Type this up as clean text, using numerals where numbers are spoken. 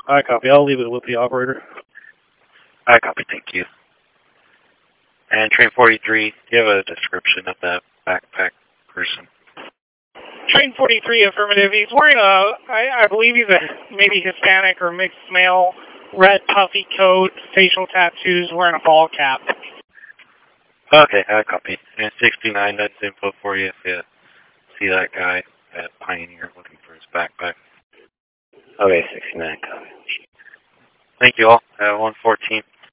I copy. I'll leave it with the operator. I copy, thank you. And train 43, do you have a description of that backpack person? Train 43, affirmative. He's wearing I believe he's a maybe Hispanic or mixed male, red puffy coat, facial tattoos, wearing a ball cap. Okay, I copy. And 69, that's info for you if you see that guy at Pioneer looking for his backpack. Okay, 69, copy. Thank you all. 114.